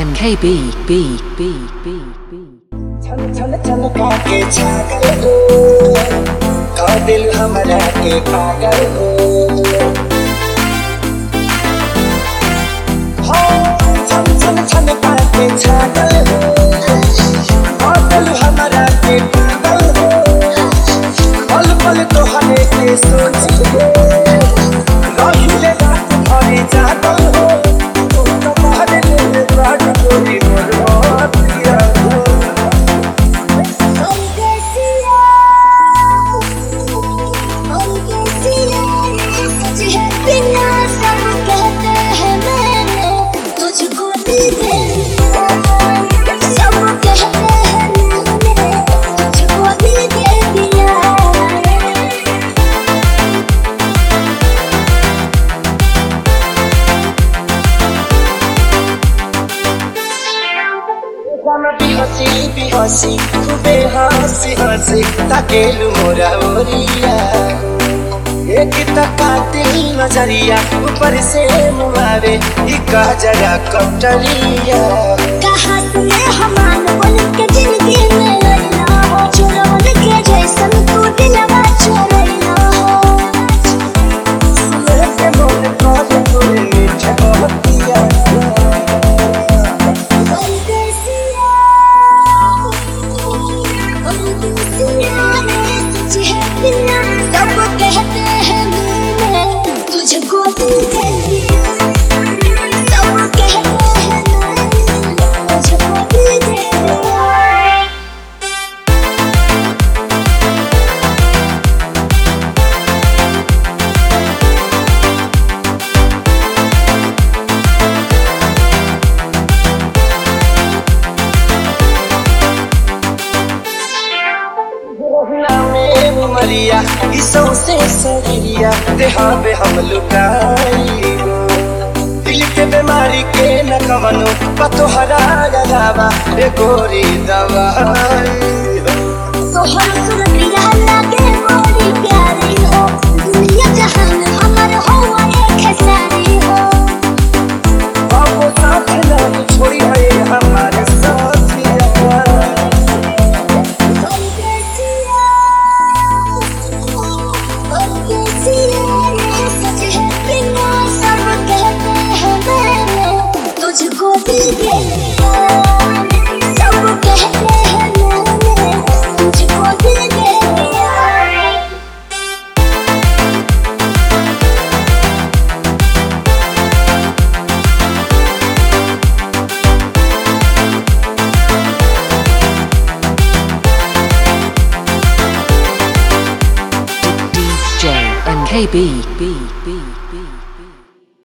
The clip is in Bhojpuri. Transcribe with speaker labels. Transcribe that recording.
Speaker 1: MKB B B B B
Speaker 2: छन के छागल हो का दिल हमरा के पागल हो छन के छागल हो का दिल हमरा के पागल हो पल पल तोहरे के सोची हो रहिले रात भरी जागल हो तुम्हारे लिए बात कोई मोर पिया हो हसी खूबे हसी हसी ताकेलु मोरा ओरिया एक टका दिल नजरिया ऊपर से मुआरे इका जरा कटरिया
Speaker 3: कहाँ से हमान बोल के जिंदगी में लैला हो चोरवन के जैसन तू दिलवा चोरैला हो
Speaker 2: सुने के मन कर तोरे मीठा बतिया
Speaker 3: सब कहते हैं मैंने तुझको दिल दे दिया सब कहते हैं मैंने तुझको दिल दे दिया
Speaker 2: मरिया इसो से सरिया देहावे हम लुकाई दिल के बीमारी के न कवनो पतोहरा लगावा ए गोरी दवाई
Speaker 3: सोहर सुरतिया लागे मोरी प्यारी हो दुनिया जहान हमर हो एक सारी हो
Speaker 2: बाबू साथ न छोड़ी है हमारे साथिया
Speaker 3: तुझको दिल दे दिया सब कहते हैं मैंने तुझको दिल दे दिया
Speaker 1: DJ MKB B B